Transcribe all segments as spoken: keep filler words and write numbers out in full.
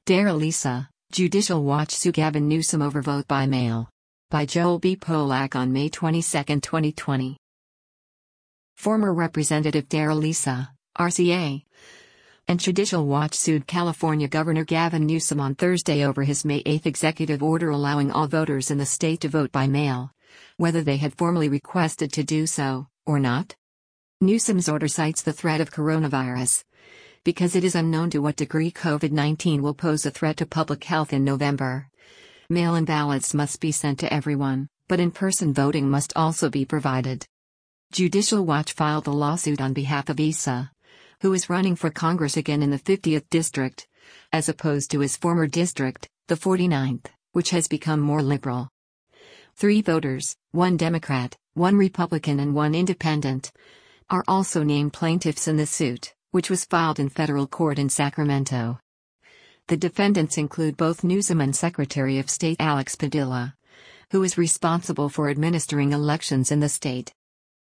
Dare Lisa, Judicial Watch sue Gavin Newsom over vote by mail. By Joel B. Polak on May twenty-second, twenty twenty. Former Representative Dare Lisa, R C A, and Judicial Watch sued California Governor Gavin Newsom on Thursday over his May eighth executive order allowing all voters in the state to vote by mail, whether they had formally requested to do so, or not. Newsom's order cites the threat of coronavirus, because it is unknown to what degree COVID nineteen will pose a threat to public health in November. Mail-in ballots must be sent to everyone, but in-person voting must also be provided. Judicial Watch filed the lawsuit on behalf of Issa, who is running for Congress again in the fiftieth District, as opposed to his former district, the forty-ninth, which has become more liberal. Three voters, one Democrat, one Republican and one Independent, are also named plaintiffs in the suit, which was filed in federal court in Sacramento. The defendants include both Newsom and Secretary of State Alex Padilla, who is responsible for administering elections in the state.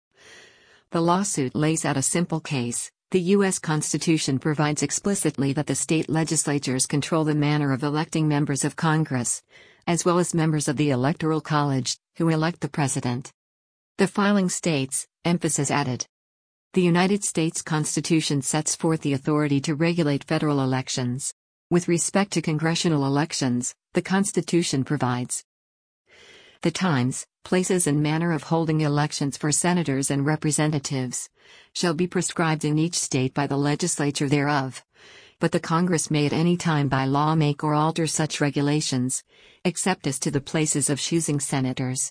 The lawsuit lays out a simple case. The U S Constitution provides explicitly that the state legislatures control the manner of electing members of Congress, as well as members of the Electoral College, who elect the president. The filing states, emphasis added. The United States Constitution sets forth the authority to regulate federal elections. With respect to congressional elections, the Constitution provides the times, places and manner of holding elections for senators and representatives shall be prescribed in each state by the legislature thereof, but the Congress may at any time by law make or alter such regulations, except as to the places of choosing senators.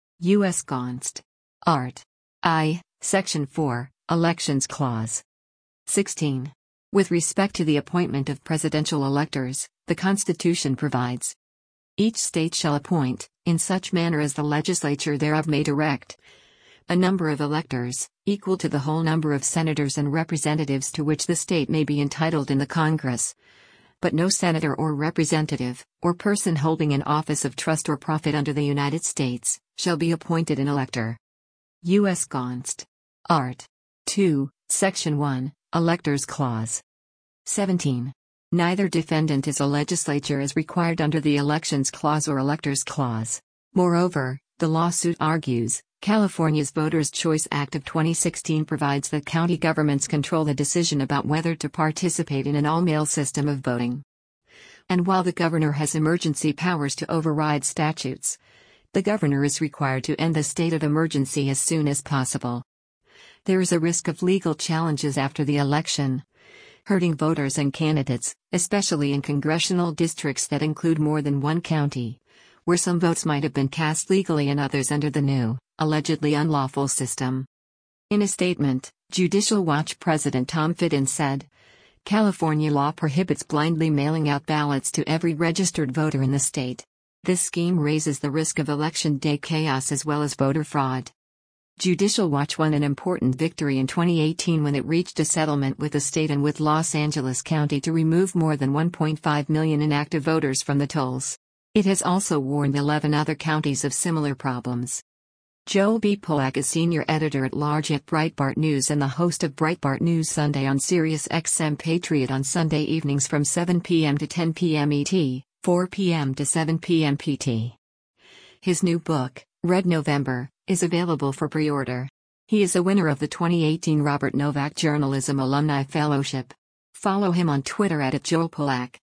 U S Const. Art. I, Section four, Elections Clause. sixteen. With respect to the appointment of presidential electors, the Constitution provides, each state shall appoint, in such manner as the legislature thereof may direct, a number of electors, equal to the whole number of senators and representatives to which the state may be entitled in the Congress, but no senator or representative, or person holding an office of trust or profit under the United States, shall be appointed an elector. U S Const. Art. two, Section one, Electors Clause. seventeen. Neither defendant is a legislature as required under the Elections Clause or Electors Clause. Moreover, the lawsuit argues, California's Voters' Choice Act of twenty sixteen provides that county governments control the decision about whether to participate in an all-mail system of voting. And while the governor has emergency powers to override statutes, the governor is required to end the state of emergency as soon as possible. There is a risk of legal challenges after the election, hurting voters and candidates, especially in congressional districts that include more than one county, where some votes might have been cast legally and others under the new, allegedly unlawful system. In a statement, Judicial Watch President Tom Fitton said, California law prohibits blindly mailing out ballots to every registered voter in the state. This scheme raises the risk of election day chaos as well as voter fraud. Judicial Watch won an important victory in twenty eighteen when it reached a settlement with the state and with Los Angeles County to remove more than one point five million inactive voters from the tolls. It has also warned eleven other counties of similar problems. Joel B. Polak is senior editor-at-large at Breitbart News and the host of Breitbart News Sunday on Sirius X M Patriot on Sunday evenings from seven p m to ten p m E T, four p m to seven p m P T. His new book, Red November, is available for pre-order. He is a winner of the twenty eighteen Robert Novak Journalism Alumni Fellowship. Follow him on Twitter at Joel Polak.